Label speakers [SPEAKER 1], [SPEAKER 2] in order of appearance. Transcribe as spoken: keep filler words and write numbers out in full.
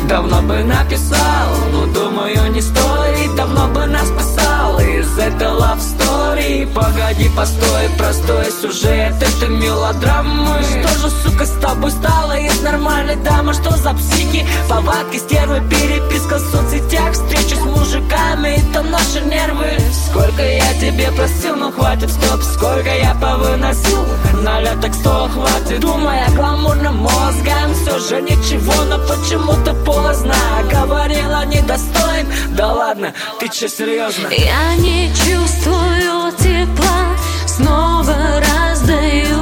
[SPEAKER 1] давно бы написал, но думаю не стоит, давно бы нас спасал из этой love story. Погоди, постой, простой сюжет, это мелодрамы. Что же, сука, с тобой стало из нормальной дамы? Что за психи, повадки, стервы, переписка в соцсетях, встречи с мужиками, это наши нервы. Сколько я тебе простил, ну хватит, стоп. Сколько я повыносил, налеток сто хватит. Думая гламурным мозгом, все же ничего, но почему-то поздно. Говорила недостоин, да ладно, ты че, серьезно?
[SPEAKER 2] Я не чувствую тепла, снова раздаю